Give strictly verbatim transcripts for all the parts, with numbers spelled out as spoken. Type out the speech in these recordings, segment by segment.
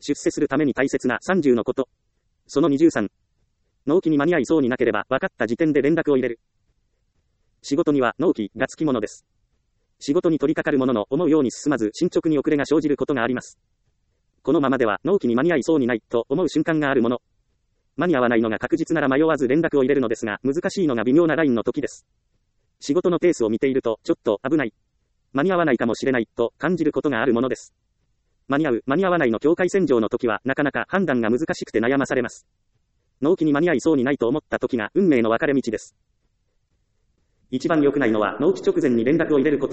出世するために大切なさんじゅうのこと。そのにじゅうさん。納期に間に合いそうになければ分かった時点で連絡を入れる。仕事には納期がつきものです。仕事に取り掛かるものの思うように進まず進捗に遅れが生じることがあります。このままでは納期に間に合いそうにないと思う瞬間があるもの。間に合わないのが確実なら迷わず連絡を入れるのですが、難しいのが微妙なラインの時です。仕事のペースを見ていると、ちょっと危ない。間に合わないかもしれないと感じることがあるものです。間に合う、間に合わないの境界線上の時はなかなか判断が難しくて悩まされます。納期に間に合いそうにないと思った時が運命の分かれ道です。一番良くないのは納期直前に連絡を入れること。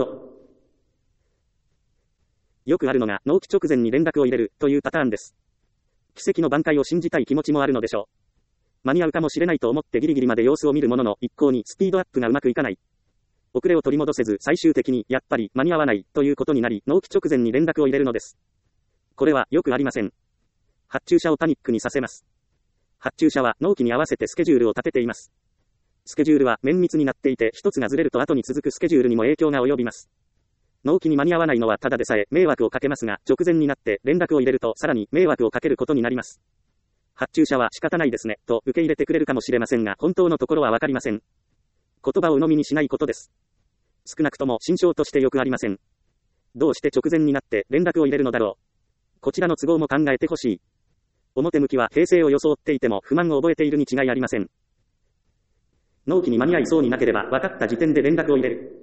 よくあるのが納期直前に連絡を入れるというパターンです。奇跡の挽回を信じたい気持ちもあるのでしょう。間に合うかもしれないと思ってギリギリまで様子を見るものの一向にスピードアップがうまくいかない。遅れを取り戻せず最終的にやっぱり間に合わないということになり納期直前に連絡を入れるのです。これはよくありません。発注者をパニックにさせます。発注者は納期に合わせてスケジュールを立てています。スケジュールは綿密になっていて一つがずれると後に続くスケジュールにも影響が及びます。納期に間に合わないのはただでさえ迷惑をかけますが、直前になって連絡を入れるとさらに迷惑をかけることになります。発注者は仕方ないですねと受け入れてくれるかもしれませんが、本当のところはわかりません。言葉を鵜呑みにしないことです。少なくとも心象としてよくありません。どうして直前になって連絡を入れるのだろう。こちらの都合も考えてほしい。表向きは平静を装っていても不満を覚えているに違いありません。納期に間に合いそうになければ分かった時点で連絡を入れる。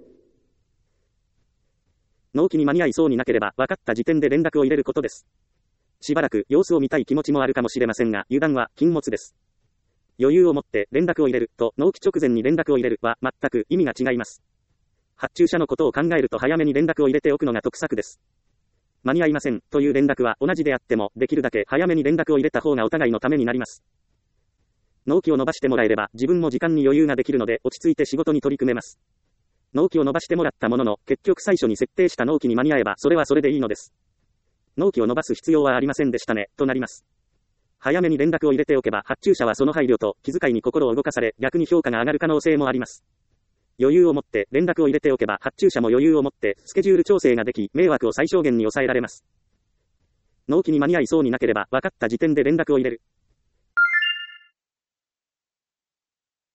納期に間に合いそうになければ分かった時点で連絡を入れることです。しばらく様子を見たい気持ちもあるかもしれませんが、油断は禁物です。余裕を持って連絡を入れると納期直前に連絡を入れるは全く意味が違います。発注者のことを考えると早めに連絡を入れておくのが得策です。間に合いませんという連絡は同じであってもできるだけ早めに連絡を入れた方がお互いのためになります。納期を伸ばしてもらえれば自分も時間に余裕ができるので落ち着いて仕事に取り組めます。納期を伸ばしてもらったものの結局最初に設定した納期に間に合えばそれはそれでいいのです。納期を伸ばす必要はありませんでしたねとなります。早めに連絡を入れておけば発注者はその配慮と気遣いに心を動かされ逆に評価が上がる可能性もあります。余裕を持って連絡を入れておけば発注者も余裕を持ってスケジュール調整ができ迷惑を最小限に抑えられます。納期に間に合いそうになければ分かった時点で連絡を入れる。